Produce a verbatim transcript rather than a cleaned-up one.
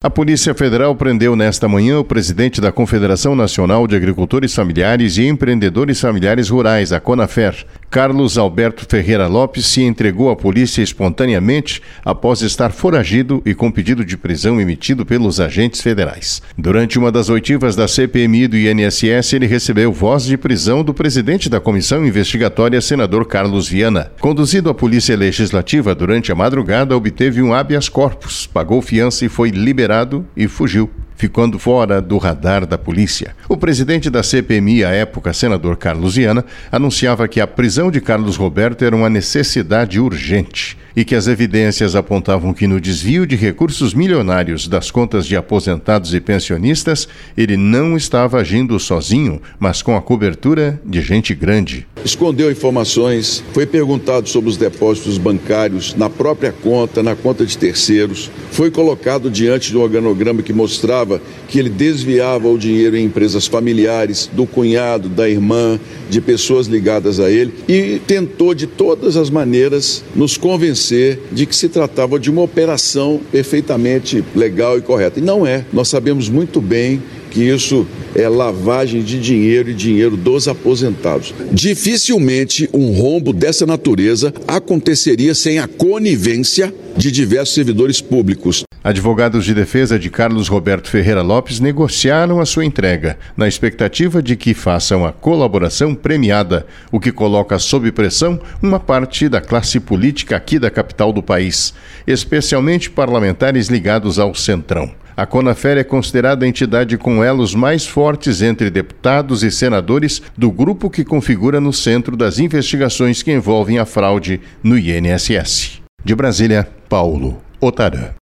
A Polícia Federal prendeu nesta manhã o presidente da Confederação Nacional de Agricultores Familiares e Empreendedores Familiares Rurais, a CONAFER. Carlos Alberto Ferreira Lopes se entregou à polícia espontaneamente após estar foragido e com pedido de prisão emitido pelos agentes federais. Durante uma das oitivas da C P M I do I N S S, ele recebeu voz de prisão do presidente da Comissão Investigatória, senador Carlos Viana. Conduzido à Polícia Legislativa durante a madrugada, obteve um habeas corpus, pagou fiança e foi liberado e fugiu, ficando fora do radar da polícia. O presidente da C P M I, à época, senador Carlos Viana, anunciava que a prisão de Carlos Roberto era uma necessidade urgente e que as evidências apontavam que no desvio de recursos milionários das contas de aposentados e pensionistas, ele não estava agindo sozinho, mas com a cobertura de gente grande. Escondeu informações, foi perguntado sobre os depósitos bancários na própria conta, na conta de terceiros, foi colocado diante de um organograma que mostrava que ele desviava o dinheiro em empresas familiares, do cunhado, da irmã, de pessoas ligadas a ele, e tentou de todas as maneiras nos convencer de que se tratava de uma operação perfeitamente legal e correta. E não é. Nós sabemos muito bem que isso é lavagem de dinheiro e dinheiro dos aposentados. Dificilmente um rombo dessa natureza aconteceria sem a conivência de diversos servidores públicos. Advogados de defesa de Carlos Roberto Ferreira Lopes negociaram a sua entrega, na expectativa de que façam a colaboração premiada, o que coloca sob pressão uma parte da classe política aqui da capital do país, especialmente parlamentares ligados ao Centrão. A CONAFER é considerada a entidade com elos mais fortes entre deputados e senadores do grupo que configura no centro das investigações que envolvem a fraude no I N S S. De Brasília, Paulo Otarã.